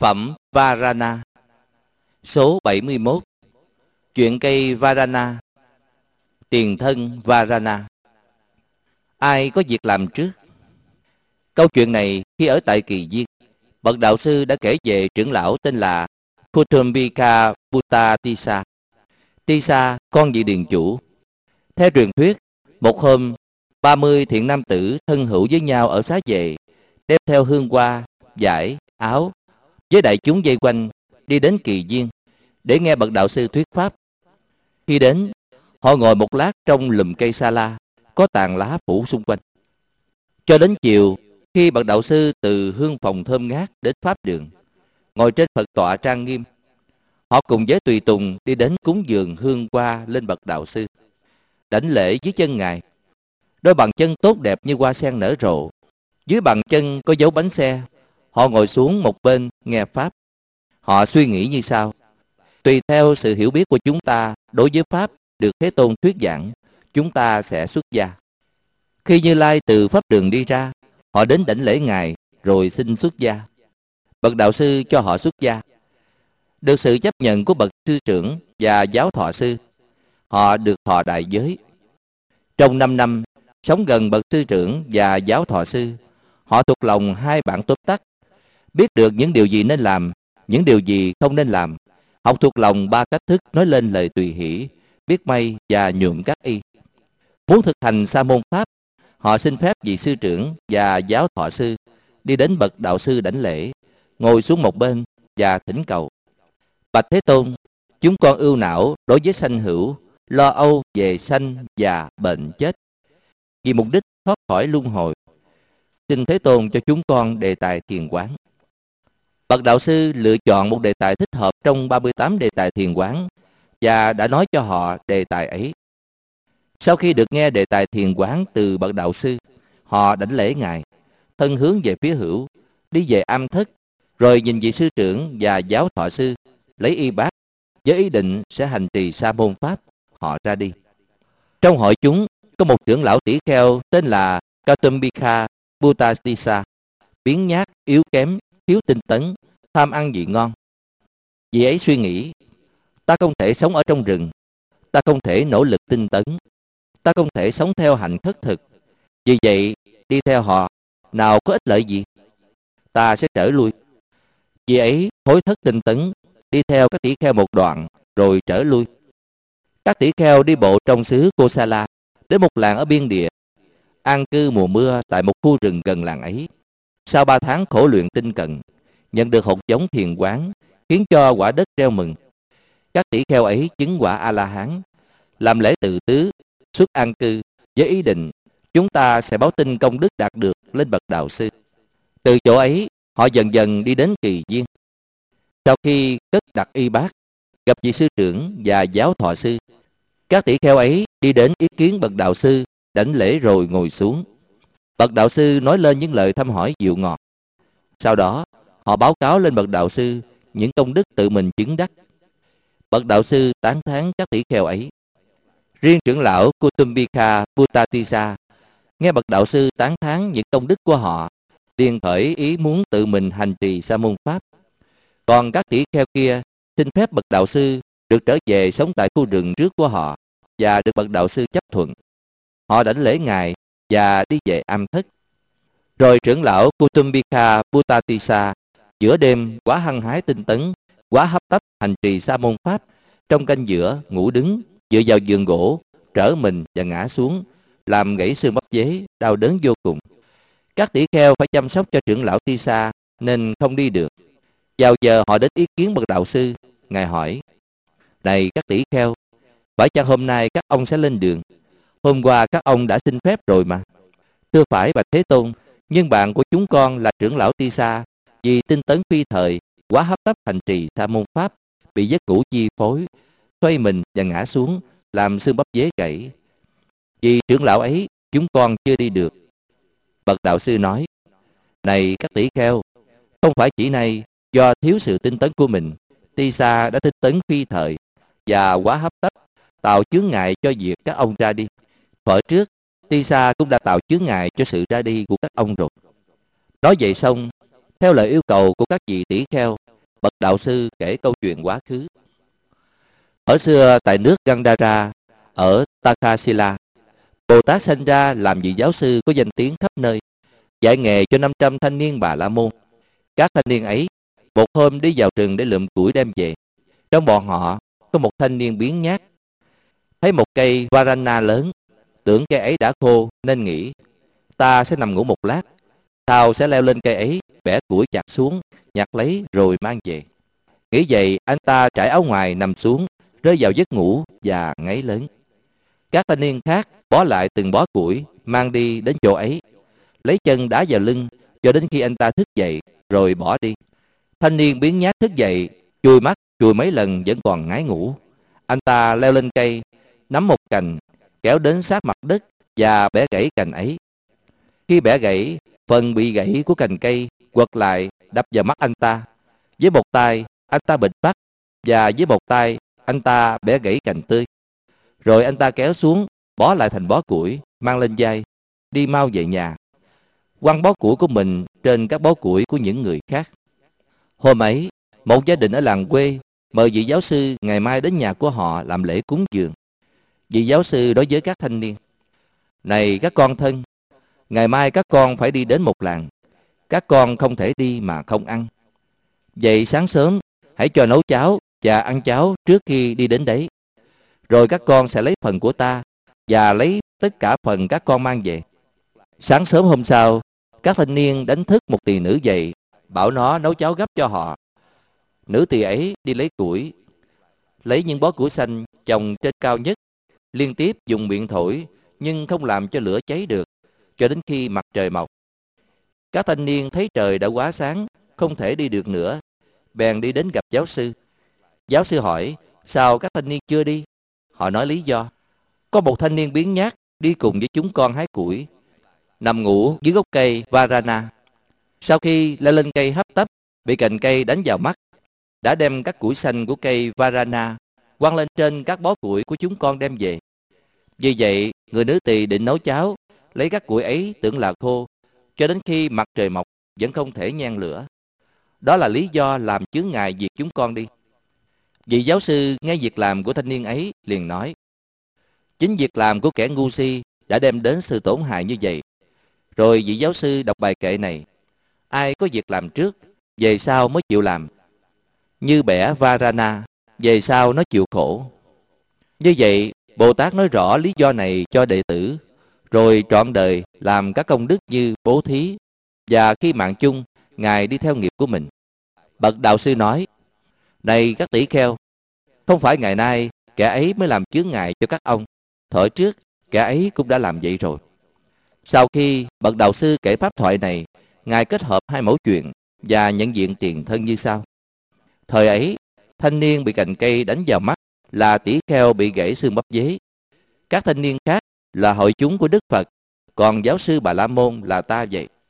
Phẩm Varana. Số 71. Chuyện cây Varana. Tiền thân Varana. Ai có việc làm trước? Câu chuyện này khi ở tại Kỳ Viên, bậc đạo sư đã kể về trưởng lão tên là Kutumbika Bhuttatissa. Tissa, con vị điền chủ. Theo truyền thuyết, một hôm 30 thiện nam tử thân hữu với nhau ở xá vệ, đem theo hương hoa, vải, áo, với đại chúng vây quanh đi đến Kỳ Viên để nghe bậc đạo sư thuyết pháp. Khi đến, họ ngồi một lát trong lùm cây sa la có tàn lá phủ xung quanh. Cho đến chiều, khi bậc đạo sư từ hương phòng thơm ngát đến pháp đường, ngồi trên Phật tọa trang nghiêm, họ cùng với tùy tùng đi đến cúng dường hương hoa lên bậc đạo sư, đảnh lễ dưới chân ngài. Đôi bàn chân tốt đẹp như hoa sen nở rộ, dưới bàn chân có dấu bánh xe. Họ ngồi xuống một bên nghe pháp. Họ suy nghĩ như sau: tùy theo sự hiểu biết của chúng ta đối với pháp được Thế Tôn thuyết giảng, chúng ta sẽ xuất gia. Khi Như Lai từ pháp đường đi ra, họ đến đảnh lễ ngài rồi xin xuất gia. Bậc đạo sư cho họ xuất gia. Được sự chấp nhận của bậc sư trưởng và giáo thọ sư, họ được thọ đại giới. Trong 5 năm sống gần bậc sư trưởng và giáo thọ sư, họ thuộc lòng hai bản tóm tắt, biết được những điều gì nên làm, những điều gì không nên làm. Học thuộc lòng 3 cách thức nói lên lời tùy hỷ, biết may và nhuộm các y. Muốn thực hành sa môn pháp, họ xin phép vị sư trưởng và giáo thọ sư đi đến bậc đạo sư đảnh lễ, ngồi xuống một bên và thỉnh cầu: bạch Thế Tôn, chúng con ưu não đối với sanh hữu, lo âu về sanh già bệnh chết, vì mục đích thoát khỏi luân hồi. Xin Thế Tôn cho chúng con đề tài thiền quán. Bậc đạo sư lựa chọn một đề tài thích hợp trong 38 đề tài thiền quán và đã nói cho họ đề tài ấy. Sau khi được nghe đề tài thiền quán từ bậc đạo sư, họ đảnh lễ ngài, thân hướng về phía hữu, đi về am thất, rồi nhìn vị sư trưởng và giáo thọ sư lấy y bát với ý định sẽ hành trì sa môn pháp. Họ ra đi. Trong hội chúng có một trưởng lão tỷ kheo tên là Kutumbika Bhuttatissa, biếng nhác, yếu kém, thiếu tinh tấn, tham ăn vị ngon. Vị ấy suy nghĩ: ta không thể sống ở trong rừng, ta không thể nỗ lực tinh tấn, ta không thể sống theo hạnh khất thực. Vì vậy đi theo họ nào có ích lợi gì? Ta sẽ trở lui. Vì ấy hối thất tinh tấn, đi theo các tỷ kheo một đoạn rồi trở lui. Các tỷ kheo đi bộ trong xứ Kosala đến một làng ở biên địa, an cư mùa mưa tại một khu rừng gần làng ấy. Sau 3 tháng khổ luyện tinh cần, nhận được hột giống thiền quán, khiến cho quả đất reo mừng. Các tỷ kheo ấy chứng quả A-la-hán, làm lễ tự tứ, xuất an cư với ý định chúng ta sẽ báo tin công đức đạt được lên bậc đạo sư. Từ chỗ ấy họ dần dần đi đến Kỳ Viên. Sau khi cất đặt y bát, gặp vị sư trưởng và giáo thọ sư, các tỷ kheo ấy đi đến ý kiến bậc đạo sư, đảnh lễ rồi ngồi xuống. Bậc đạo sư nói lên những lời thăm hỏi dịu ngọt. Sau đó họ báo cáo lên bậc đạo sư những công đức tự mình chứng đắc. Bậc đạo sư tán thán các tỷ kheo ấy. Riêng trưởng lão Kutumbika Bhuttatissa nghe bậc đạo sư tán thán những công đức của họ, liền khởi ý muốn tự mình hành trì sa môn pháp. Còn các tỷ kheo kia xin phép bậc đạo sư được trở về sống tại khu rừng trước của họ và được bậc đạo sư chấp thuận. Họ đảnh lễ ngài và đi về am thất. Rồi trưởng lão Kutumbika Bhuttatissa giữa đêm quá hăng hái tinh tấn, quá hấp tấp hành trì sa môn pháp, trong canh giữa ngủ đứng dựa vào giường gỗ, trở mình và ngã xuống, làm gãy xương bắp dế, đau đớn vô cùng. Các tỷ kheo phải chăm sóc cho trưởng lão Tissa nên không đi được. Vào giờ họ đến ý kiến bậc đạo sư, ngài hỏi: này các tỷ kheo, phải chăng hôm nay các ông sẽ lên đường? Hôm qua các ông đã xin phép rồi mà. Thưa phải bạch Thế Tôn, nhưng bạn của chúng con là trưởng lão Tissa, vì tinh tấn phi thời, quá hấp tấp hành trì sa môn pháp, bị giấc ngủ chi phối, xoay mình và ngã xuống, làm xương bắp dế gãy. Vì trưởng lão ấy, chúng con chưa đi được. Bậc đạo sư nói: này các tỷ kheo, không phải chỉ nay do thiếu sự tinh tấn của mình, Tissa đã tinh tấn phi thời và quá hấp tấp, tạo chướng ngại cho việc các ông ra đi. Thuở trước, Tissa cũng đã tạo chướng ngại cho sự ra đi của các ông rồi. Nói vậy xong, theo lời yêu cầu của các vị tỷ kheo, bậc đạo sư kể câu chuyện quá khứ. Ở xưa tại nước Gandhara ở Takshila, Bồ Tát sanh ra làm vị giáo sư có danh tiếng khắp nơi, dạy nghề cho 500 thanh niên Bà La Môn. Các thanh niên ấy một hôm đi vào rừng để lượm củi đem về. Trong bọn họ có một thanh niên biếng nhác, thấy một cây varana lớn, tưởng cây ấy đã khô nên nghĩ ta sẽ nằm ngủ một lát, sau sẽ leo lên cây ấy, bẻ củi chặt xuống, nhặt lấy rồi mang về. Nghĩ vậy, anh ta trải áo ngoài nằm xuống, rơi vào giấc ngủ và ngáy lớn. Các thanh niên khác bó lại từng bó củi, mang đi đến chỗ ấy, lấy chân đá vào lưng cho đến khi anh ta thức dậy, rồi bỏ đi. Thanh niên biếng nhác thức dậy, chùi mắt, chùi mấy lần vẫn còn ngái ngủ. Anh ta leo lên cây, nắm một cành, kéo đến sát mặt đất và bẻ gãy cành ấy. Khi bẻ gãy, phần bị gãy của cành cây quật lại đập vào mắt anh ta. Với một tay, anh ta bịt mắt, và với một tay, anh ta bẻ gãy cành tươi. Rồi anh ta kéo xuống, bó lại thành bó củi, mang lên vai, đi mau về nhà, quăng bó củi của mình trên các bó củi của những người khác. Hôm ấy, một gia đình ở làng quê mời vị giáo sư ngày mai đến nhà của họ làm lễ cúng dường. Vị giáo sư đối với các thanh niên: này các con thân, ngày mai các con phải đi đến một làng. Các con không thể đi mà không ăn. Vậy sáng sớm hãy cho nấu cháo và ăn cháo trước khi đi đến đấy. Rồi các con sẽ lấy phần của ta và lấy tất cả phần các con mang về. Sáng sớm hôm sau, các thanh niên đánh thức một tỳ nữ dậy, bảo nó nấu cháo gấp cho họ. Nữ tỳ ấy đi lấy củi, lấy những bó củi xanh chồng trên cao nhất, liên tiếp dùng miệng thổi nhưng không làm cho lửa cháy được, cho đến khi mặt trời mọc. Các thanh niên thấy trời đã quá sáng, không thể đi được nữa, bèn đi đến gặp giáo sư. Giáo sư hỏi sao các thanh niên chưa đi. Họ nói lý do: có một thanh niên biếng nhác đi cùng với chúng con hái củi, nằm ngủ dưới gốc cây varana. Sau khi leo lên cây hấp tấp, bị cành cây đánh vào mắt, đã đem các củi xanh của cây varana quăng lên trên các bó củi của chúng con đem về. Vì vậy, người nữ tỳ định nấu cháo, lấy các củi ấy tưởng là khô, cho đến khi mặt trời mọc vẫn không thể nhen lửa. Đó là lý do làm chướng ngại việc chúng con đi. Vị giáo sư nghe việc làm của thanh niên ấy liền nói: chính việc làm của kẻ ngu si đã đem đến sự tổn hại như vậy. Rồi vị giáo sư đọc bài kệ này: ai có việc làm trước, về sau mới chịu làm. Như bẻ varana, về sau nó chịu khổ. Như vậy, Bồ Tát nói rõ lý do này cho đệ tử, rồi trọn đời làm các công đức như bố thí, và khi mạng chung, Ngài đi theo nghiệp của mình. Bậc đạo sư nói: này các tỷ kheo, không phải ngày nay kẻ ấy mới làm chướng ngại cho các ông. Thuở trước, kẻ ấy cũng đã làm vậy rồi. Sau khi bậc đạo sư kể pháp thoại này, Ngài kết hợp hai mẫu chuyện và nhận diện tiền thân như sau. Thời ấy, thanh niên bị cành cây đánh vào mắt là tỷ kheo bị gãy xương bắp dế. Các thanh niên khác là hội chúng của Đức Phật, còn giáo sư Bà La Môn là ta vậy.